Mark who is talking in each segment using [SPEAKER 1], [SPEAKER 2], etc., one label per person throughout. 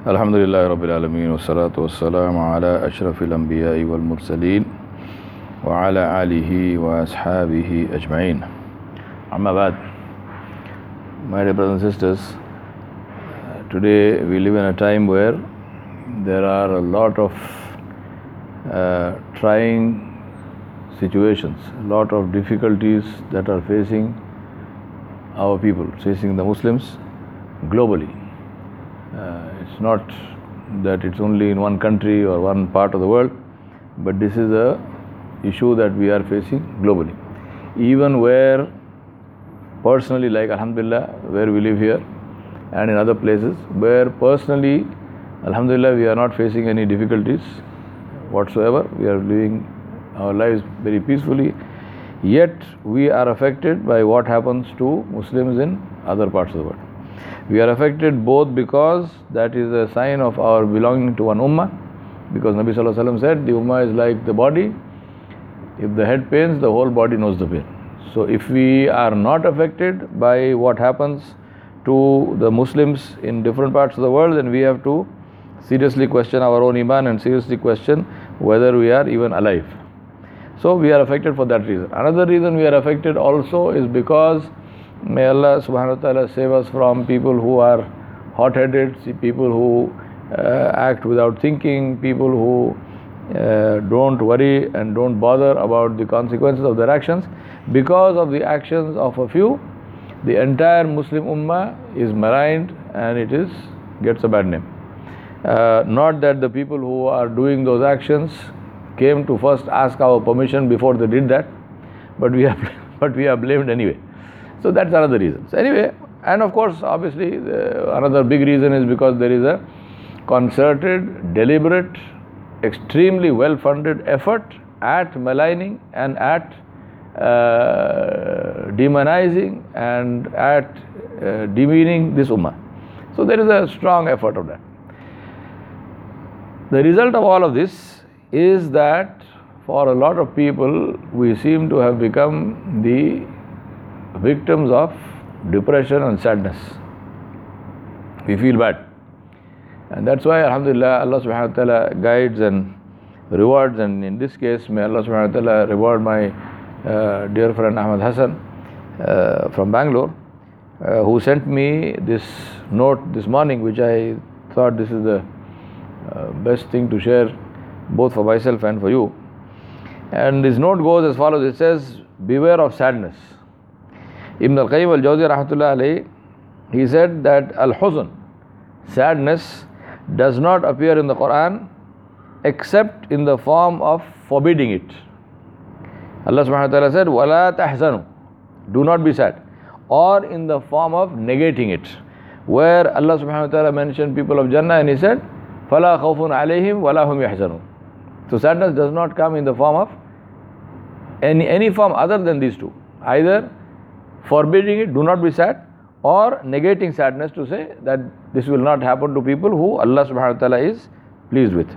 [SPEAKER 1] Alhamdulillah Rabbil Alameen wa salatu wa salam ala ashrafil anbiya'i wal mursaleen wa ala alihi wa ashabihi ajma'in. Amma ba'd. My dear brothers and sisters, today we live in a time where there are a lot of trying situations, a lot of difficulties that are facing our people, facing the Muslims globally. It's not that it's only in one country or one part of the world, but this is a issue that we are facing globally. Even where personally, like Alhamdulillah, where we live here and in other places, where personally, Alhamdulillah, we are not facing any difficulties whatsoever. We are living our lives very peacefully. Yet we are affected by what happens to Muslims in other parts of the world. We are affected both because that is a sign of our belonging to one ummah, because Nabi Sallallahu Alaihi Wasallam said the ummah is like the body. If the head pains, the whole body knows the pain. So if we are not affected by what happens to the Muslims in different parts of the world, then we have to seriously question our own iman and seriously question whether we are even alive. So we are affected for that reason. Another reason we are affected also is because may Allah subhanahu wa ta'ala save us from people who are hot-headed, people who act without thinking, people who don't worry and don't bother about the consequences of their actions. Because of the actions of a few, the entire Muslim ummah is marined and gets a bad name. Not that the people who are doing those actions came to first ask our permission before they did that, but we are blamed anyway. So that's another reason. So anyway, and of course, obviously, another big reason is because there is a concerted, deliberate, extremely well-funded effort at maligning and at demonizing and at demeaning this ummah. So there is a strong effort of that. The result of all of this is that for a lot of people, we seem to have become the victims of depression and sadness. We feel bad. And that's why, Alhamdulillah, Allah subhanahu wa ta'ala guides and rewards, and in this case, may Allah subhanahu wa ta'ala reward my dear friend Ahmad Hassan from Bangalore, who sent me this note this morning, which I thought this is the best thing to share both for myself and for you. And this note goes as follows. It says, beware of sadness. Ibn al-Qayyim al-Jawzi rahmatullah alayhi, he said that al-huzn, sadness, does not appear in the Quran except in the form of forbidding it. Allah subhanahu wa ta'ala said, وَلَا تَحْزَنُوا, do not be sad, or in the form of negating it, where Allah subhanahu wa ta'ala mentioned people of Jannah and he said, فَلَا خَوْفٌ عَلَيْهِمْ وَلَا هُمْ يَحْزَنُونَ. So sadness does not come in the form of any form other than these two, either forbidding it, do not be sad, or negating sadness to say that this will not happen to people who Allah subhanahu wa ta'ala is pleased with.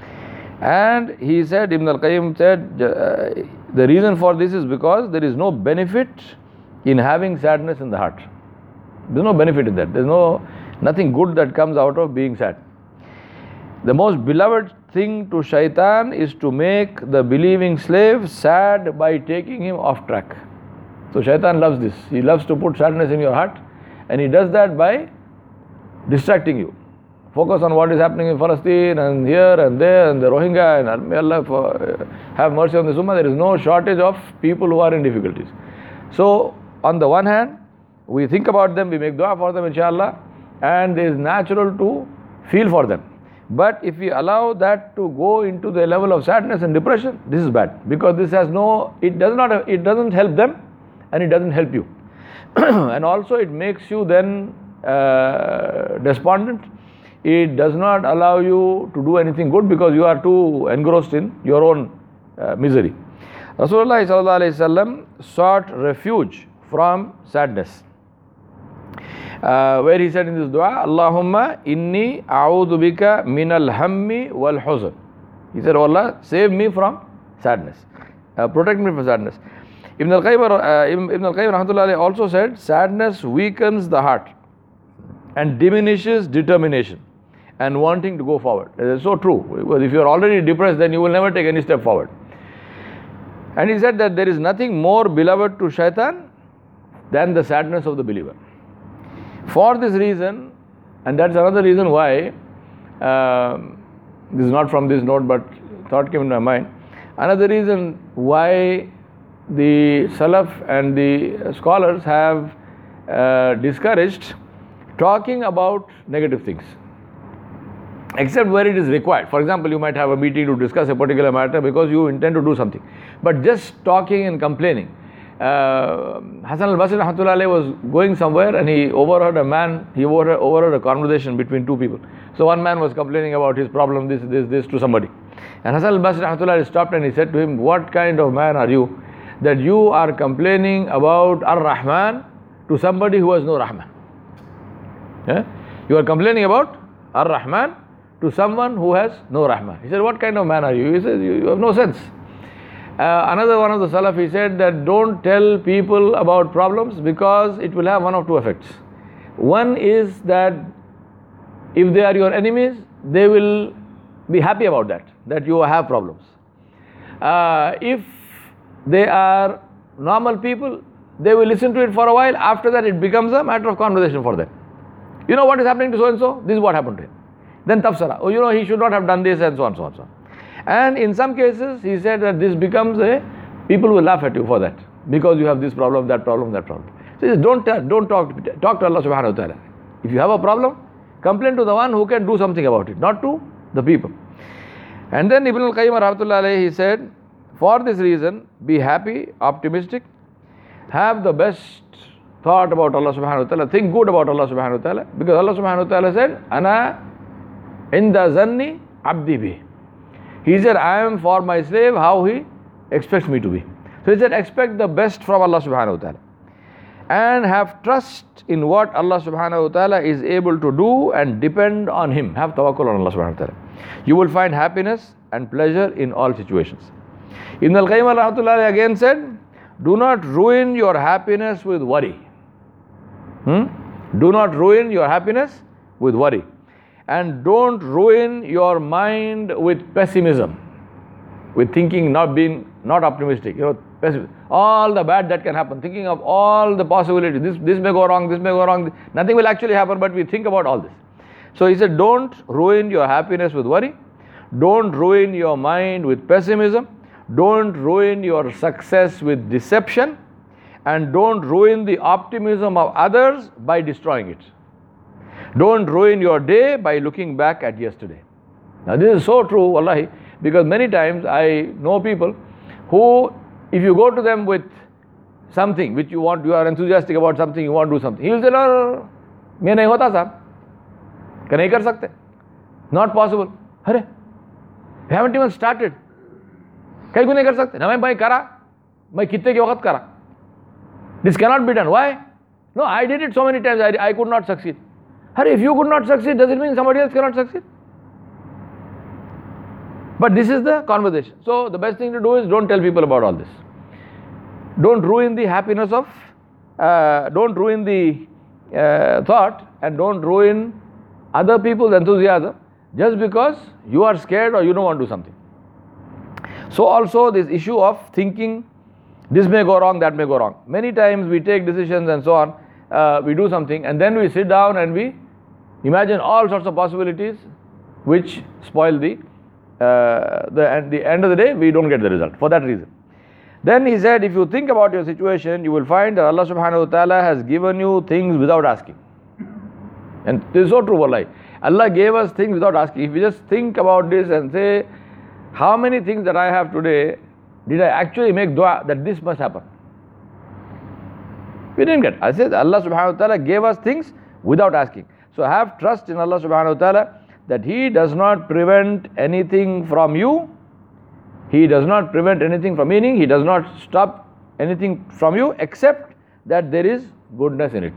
[SPEAKER 1] And he said, Ibn al-Qayyim said, the reason for this is because there is no benefit in having sadness in the heart. There's no benefit in that. There's nothing good that comes out of being sad. The most beloved thing to shaitan is to make the believing slave sad by taking him off track. So shaitan loves this. He loves to put sadness in your heart, and he does that by distracting you. Focus on what is happening in Palestine and here and there and the Rohingya, and may Allah have mercy on this ummah. There is no shortage of people who are in difficulties. So on the one hand, we think about them, we make dua for them, inshallah, and it is natural to feel for them. But if we allow that to go into the level of sadness and depression, this is bad, because this has it doesn't help them and it doesn't help you. And also it makes you then despondent. It does not allow you to do anything good because you are too engrossed in your own misery. Rasulullah sallallahu alaihi wasallam sought refuge from sadness, where he said in this dua, Allahumma inni a'udhu bika minal hammi wal huzn. He said, oh Allah, save me from sadness, protect me from sadness. Ibn al-Qayyim rahmatullahi also said, sadness weakens the heart and diminishes determination and wanting to go forward. It is so true, because if you are already depressed, then you will never take any step forward. And he said that there is nothing more beloved to shaitan than the sadness of the believer. For this reason, and that's another reason why, this is not from this note, but thought came into my mind, another reason why the Salaf and the scholars have discouraged talking about negative things, except where it is required. For example, you might have a meeting to discuss a particular matter because you intend to do something, but just talking and complaining. Hasan al-Basri rahmatullahi alayhi was going somewhere and he overheard a conversation between two people. So one man was complaining about his problem, this to somebody. And Hasan al-Basri rahmatullahi alayhi stopped and he said to him, "What kind of man are you that you are complaining about Ar-Rahman to somebody who has no Rahman?" Yeah? You are complaining about Ar-Rahman to someone who has no Rahman. He said, "What kind of man are you?" He said, "You have no sense." Another one of the Salaf, he said that don't tell people about problems because it will have one of two effects. One is that if they are your enemies, they will be happy about that you have problems. If they are normal people, they will listen to it for a while. After that, it becomes a matter of conversation for them. You know what is happening to so and so? This is what happened to him. Then tafsara. Oh, you know, he should not have done this, and so on, so on, so on. And in some cases, he said that this becomes people will laugh at you for that, because you have this problem, that problem, that problem. So he says, don't talk to Allah subhanahu wa ta'ala. If you have a problem, complain to the one who can do something about it, not to the people. And then Ibn al-Qayyim rahmatullahi alayhi, he said, for this reason, be happy, optimistic, have the best thought about Allah subhanahu wa ta'ala, think good about Allah subhanahu wa ta'ala, because Allah subhanahu wa ta'ala said, "Ana inda zanni abdi bi." He said, "I am for my slave how he expects me to be." So he said, expect the best from Allah subhanahu wa ta'ala and have trust in what Allah subhanahu wa ta'ala is able to do and depend on Him. Have tawakkul on Allah subhanahu wa ta'ala. You will find happiness and pleasure in all situations. Ibn al-Qayyim rahmatullahi again said, do not ruin your happiness with worry. Do not ruin your happiness with worry. And don't ruin your mind with pessimism, with thinking not optimistic. You know, pessimism. All the bad that can happen, thinking of all the possibilities. This may go wrong, this may go wrong. Nothing will actually happen, but we think about all this. So he said, don't ruin your happiness with worry. Don't ruin your mind with pessimism. Don't ruin your success with deception. And don't ruin the optimism of others by destroying it. Don't ruin your day by looking back at yesterday. Now this is so true, wallahi, because many times I know people who, if you go to them with something which you are enthusiastic about something, you want to do something, he will say, no, मैं नहीं होता साहब, क्या नहीं कर सकते, not possible. अरे, we haven't even started. कहीं को नहीं कर सकते, ना मैं करा, मैं कितने के वक्त करा. This cannot be done. Why? No, I did it so many times, I could not succeed. If you could not succeed, does it mean somebody else cannot succeed? But this is the conversation. So the best thing to do is don't tell people about all this. Don't ruin the happiness of, don't ruin the thought, and don't ruin other people's enthusiasm just because you are scared or you don't want to do something. So also this issue of thinking, this may go wrong, that may go wrong. Many times we take decisions and so on, we do something and then we sit down and we imagine all sorts of possibilities which spoil the end of the day, we don't get the result for that reason. Then he said, if you think about your situation, you will find that Allah subhanahu wa ta'ala has given you things without asking. And this is so true, wallahi. Allah gave us things without asking. If we just think about this and say, how many things that I have today, did I actually make dua that this must happen? We didn't get. I said Allah subhanahu wa ta'ala gave us things without asking. So have trust in Allah subhanahu wa ta'ala that He does not prevent anything from you. He does not prevent anything from, meaning He does not stop anything from you except that there is goodness in it.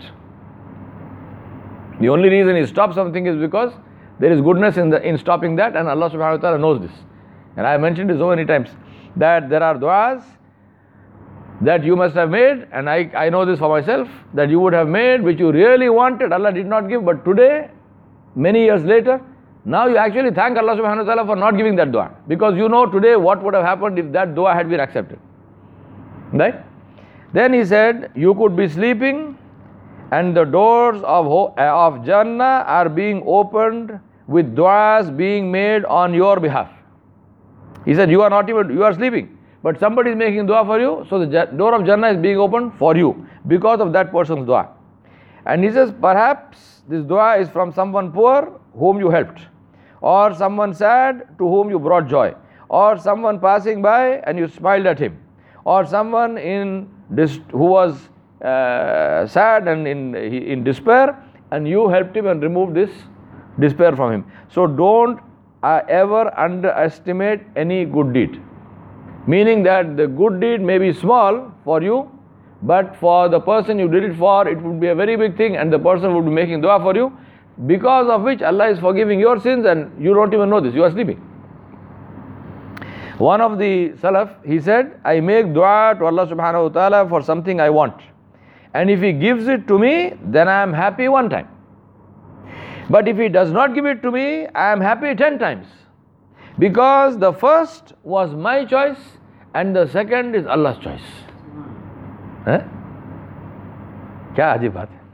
[SPEAKER 1] The only reason He stops something is because there is goodness in stopping that, and Allah subhanahu wa ta'ala knows this. And I mentioned it so many times that there are du'as that you must have made, and I know this for myself, that you would have made which you really wanted, Allah did not give, but today, many years later, Now you actually thank Allah subhanahu wa ta'ala for not giving that dua, because you know today what would have happened if that dua had been accepted. Right? Then he said, you could be sleeping and the doors of Jannah are being opened with du'as being made on your behalf. He said, you are sleeping, but somebody is making dua for you, so the door of Jannah is being opened for you because of that person's dua. And he says, perhaps this dua is from someone poor whom you helped, or someone sad to whom you brought joy, or someone passing by and you smiled at him, or someone who was sad and in despair, and you helped him and removed this despair from him. So don't ever underestimate any good deed. Meaning that the good deed may be small for you, but for the person you did it for, it would be a very big thing, and the person would be making dua for you, because of which Allah is forgiving your sins and you don't even know this, you are sleeping. One of the Salaf, he said, I make dua to Allah subhanahu wa ta'ala for something I want, and if He gives it to me, then I am happy one time. But if He does not give it to me, I am happy 10 times. Because the first was my choice and the second is Allah's choice. Kya ajib baat hai?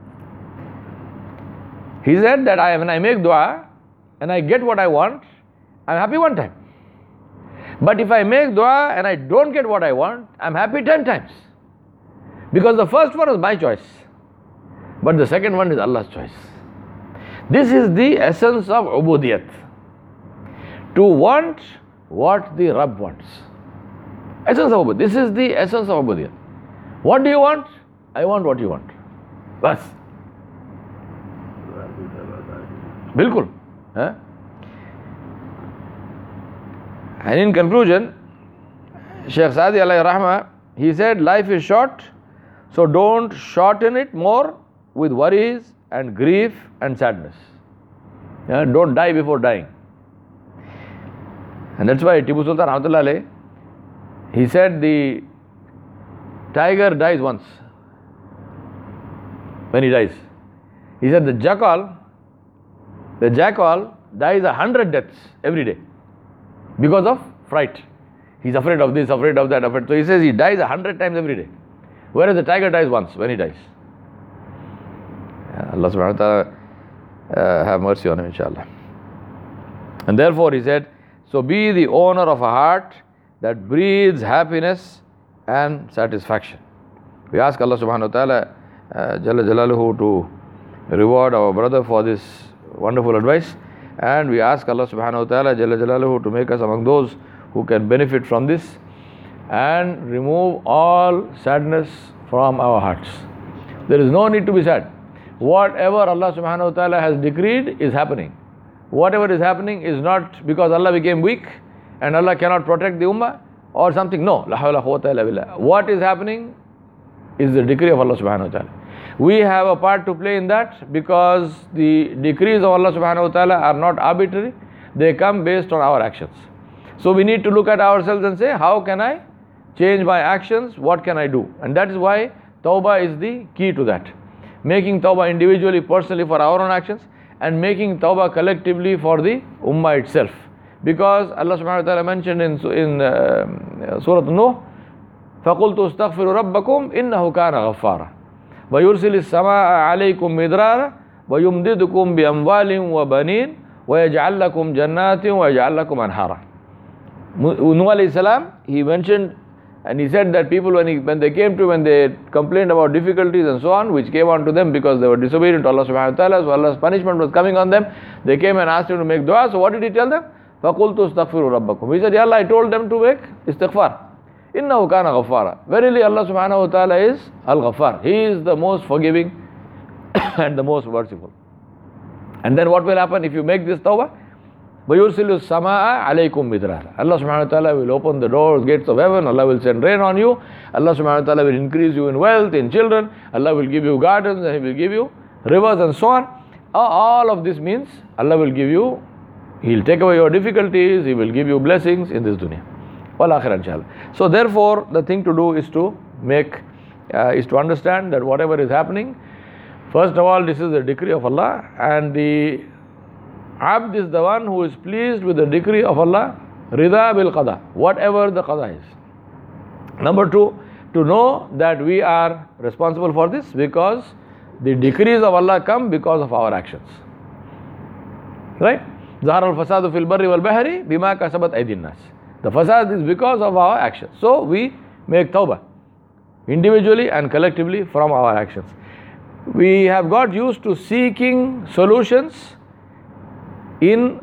[SPEAKER 1] He said that when I make dua and I get what I want, I am happy one time. But if I make dua and I don't get what I want, I am happy 10 times. Because the first one is my choice, but the second one is Allah's choice. This is the essence of ubudiyat. To want what the Rabb wants. Essence of ubudiyat. This is the essence of ubudiyat. What do you want? I want what you want. Bas. Bilkul. And in conclusion, Shaykh Sadi alayhi rahmah, he said, life is short, so don't shorten it more with worries and grief and sadness. Don't die before dying. And that's why Tipu Sultan Rahmatullah alayhi, he said the tiger dies once when he dies. He said the jackal dies 100 deaths every day because of fright. He's afraid of this, afraid of that, afraid. So he says he dies 100 times every day, whereas the tiger dies once when he dies. Allah subhanahu wa ta'ala have mercy on him, inshallah. And therefore he said, so be the owner of a heart that breathes happiness and satisfaction. We ask Allah subhanahu wa ta'ala Jalla Jalaluhu to reward our brother for this wonderful advice, and we ask Allah subhanahu wa ta'ala Jalla Jalaluhu to make us among those who can benefit from this and remove all sadness from our hearts. There is no need to be sad. Whatever Allah subhanahu wa ta'ala has decreed is happening. Whatever is happening is not because Allah became weak and Allah cannot protect the ummah or something. No. La hawla quwwata illa billah. What is happening is the decree of Allah subhanahu wa ta'ala. We have a part to play in that because the decrees of Allah subhanahu wa ta'ala are not arbitrary. They come based on our actions. So we need to look at ourselves and say, how can I change my actions? What can I do? And that is why tawbah is the key to that. Making tawbah individually, personally for our own actions, and making tawbah collectively for the ummah itself. Because Allah subhanahu wa ta'ala mentioned in Surah Nuh, فَقُلْتُ اسْتَغْفِرُوا رَبَّكُمْ إِنَّهُ كَانَ غَفَّارًا وَيُرْسِلِ السَّمَاءَ عَلَيْكُمْ مِدْرَارًا وَيُمْدِدُكُمْ بِأَمْوَالٍ وَبَنِينَ وَيَجْعَلْ لَكُمْ جَنَّاتٍ وَيَجْعَلْ لَكُمْ أَنْهَارًا. Nuh alayhi salam, he mentioned and he said that people when they came to, when they complained about difficulties and so on, which came on to them because they were disobedient to Allah subhanahu wa ta'ala, so Allah's punishment was coming on them, they came and asked him to make dua. So what did he tell them? فَقُلْتُ اسْتَغْفِرُوا رَبَّكُمْ. He said, Ya Allah, I told them to make istighfar. إِنَّهُ كَانَ غَفَّارًا. Verily Allah subhanahu wa ta'ala is Al-Ghaffar. He is the most forgiving and the most merciful. And then what will happen if you make this tawbah? وَيُرْسِلُ السَّمَاءَ عَلَيْكُمْ مِدْرَارًا. Allah subhanahu wa ta'ala will open the doors, gates of heaven. Allah will send rain on you. Allah subhanahu wa ta'ala will increase you in wealth, in children. Allah will give you gardens and He will give you rivers and so on. All of this means Allah will give you, He'll take away your difficulties, He will give you blessings in this dunya. Wal akhirah inshallah. So therefore the thing to do is to understand that whatever is happening, first of all, this is the decree of Allah, and the Abd is the one who is pleased with the decree of Allah, rida bil qada, whatever the qada is. Number two, to know that we are responsible for this because the decrees of Allah come because of our actions. Right? Zahar al-fasadu fil barri wal bahri bima kasabat aydin nas. The fasad is because of our actions. So we make tawbah individually and collectively from our actions. We have got used to seeking solutions in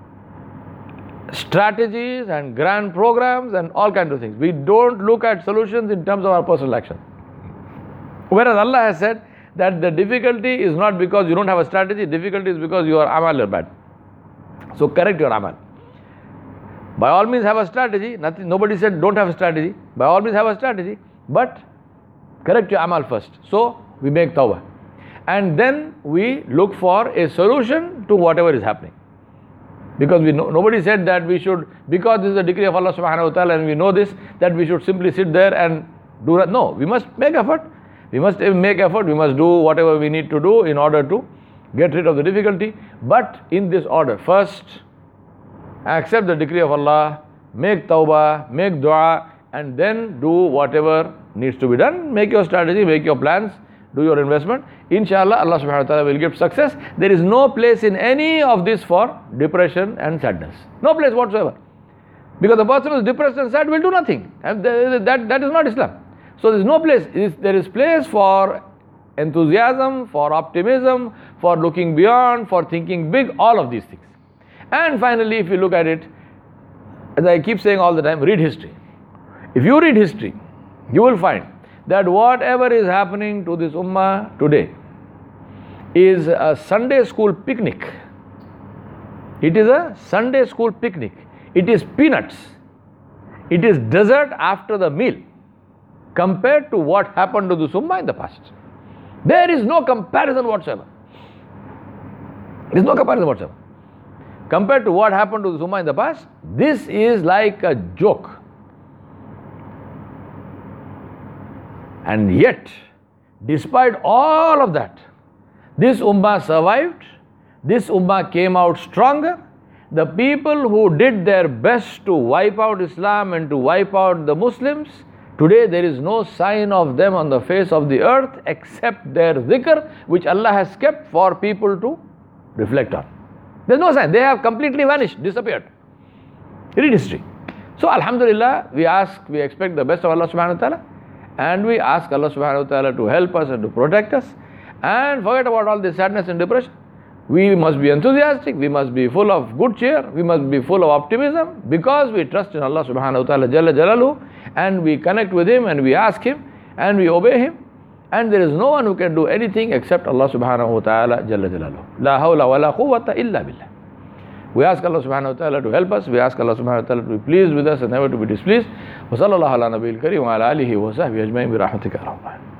[SPEAKER 1] strategies and grand programs and all kinds of things. We don't look at solutions in terms of our personal action. Whereas Allah has said that the difficulty is not because you don't have a strategy, difficulty is because your amal are bad. So correct your amal. By all means have a strategy. Nobody said don't have a strategy. By all means have a strategy, but correct your amal first. So we make tawbah. And then we look for a solution to whatever is happening. Because nobody said that we should, because this is the decree of Allah subhanahu wa ta'ala and we know this, that we should simply sit there and do that. No, we must make effort. We must make effort. We must do whatever we need to do in order to get rid of the difficulty. But in this order, first, accept the decree of Allah, make tawbah, make dua, and then do whatever needs to be done. Make your strategy, make your plans, do your investment. Inshallah, Allah subhanahu wa ta'ala will give success. There is no place in any of this for depression and sadness. No place whatsoever. Because the person who is depressed and sad will do nothing. And that is not Islam. So there is no place. There is place for enthusiasm, for optimism, for looking beyond, for thinking big, all of these things. And finally, if you look at it, as I keep saying all the time, read history. If you read history, you will find that whatever is happening to this ummah today is a Sunday school picnic. It is a Sunday school picnic. It is peanuts. It is dessert after the meal compared to what happened to this ummah in the past. There is no comparison whatsoever. There is no comparison whatsoever. Compared to what happened to this ummah in the past, this is like a joke. And yet, despite all of that, this ummah survived, this ummah came out stronger. The people who did their best to wipe out Islam and to wipe out the Muslims, today there is no sign of them on the face of the earth except their dhikr, which Allah has kept for people to reflect on. There is no sign. They have completely vanished, disappeared. Read history. So Alhamdulillah, we expect the best of Allah subhanahu wa ta'ala. And we ask Allah subhanahu wa ta'ala to help us and to protect us. And forget about all this sadness and depression. We must be enthusiastic, we must be full of good cheer, we must be full of optimism because we trust in Allah subhanahu wa ta'ala Jalla Jalaluhu, and we connect with Him and we ask Him and we obey Him. And there is no one who can do anything except Allah subhanahu wa ta'ala Jalla Jalaluhu. La hawla wa la quwwata illa billah. We ask Allah subhanahu wa ta'ala to help us. We ask Allah subhanahu wa ta'ala to be pleased with us and never to be displeased. Wa sallallahu ala nabiyil kareem wa ala alihi wa sahbihi ajma'in bi rahmatika ya rabbal alamin.